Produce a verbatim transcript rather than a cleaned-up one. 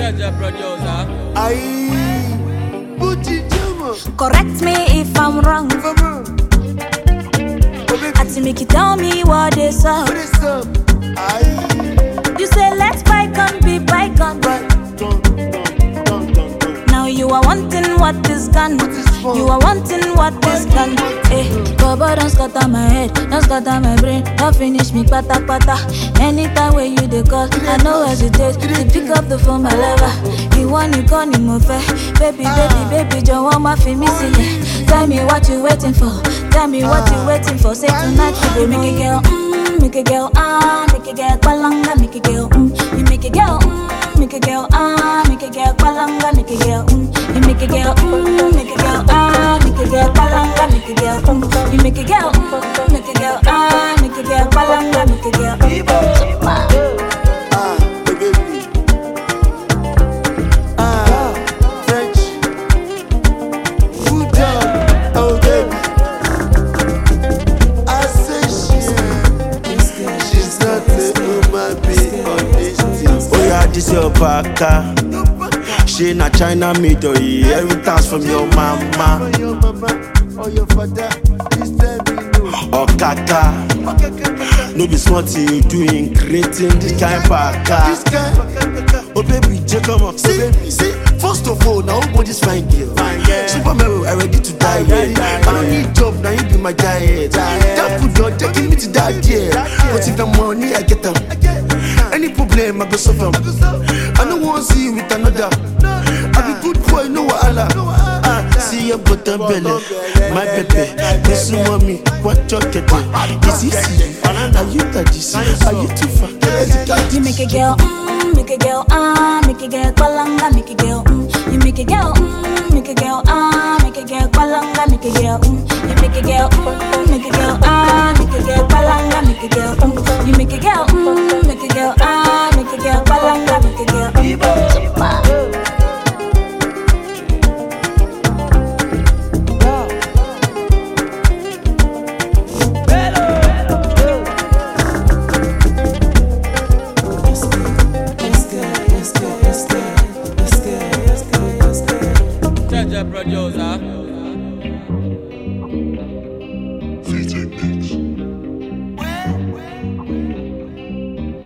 Jaja producer. Aye, Gucci Jama. Correct me if I'm wrong. If I'm wrong. Oh baby, Ati make you tell me what is up. what is up? Aye, You say let's bygone be bygone. right, done, done, done, done, done. Now you are wanting what is gone. What is fun? You are wanting what is gone. Eh, Baba don't scatter my head, don't scatter my brain, don't finish me pata pata. Anytime when you dey call, I no hesitate to pick up the phone, my lover. You want you call me more fair, baby, baby, baby, don't want my feel missing. Tell me what you waiting for, tell me what you waiting for. Say tonight you go make a girl, mm, make a girl, ah, make a girl, palanga, make a girl, mm, you make a girl, mm, make a girl, ah, make a girl, palanga, make a girl, mm, you make a girl, mm, make a girl, ah, make a girl, palanga, make a girl, mm, you make a girl, mm, make a girl, ah, make a girl, palanga, make a girl, mm. Ah, oh baby. Ah, French. Good job, oh baby. I say she's she's not a human being on this thing. Oh yeah, this your baka. She na China made oh yeah. Everything's from your mama For your mama or your father, please tell me no. or kaka. No be smart thing you doing, creating this kind of baka. This guy, Oh baby, just come up. see, see, first of all, now who this fine girl? Superman, I ready to die, yeah. I don't need job, now you be my diet. That food, you're taking me to that, yeah. But if the money, I get them. Any problem, I go solve them. I don't want to see you with another. I be good boy, no wahala. Ah, see your bottom belly, my baby. This mommy, what you get? Is easy. Are you that this? Are you too far? You make a girl, mm, make a girl, ah, make a girl, palanga, make a girl, mm. You make a girl, mm, make a girl, ah, make a girl, palanga, make a girl, mm. You make a girl, mm, make a girl, ah, make a girl, palanga, make a girl, mm. You make a girl, mm, make a girl, ah, make a girl, palanga, make a girl, mm. Jaja producer.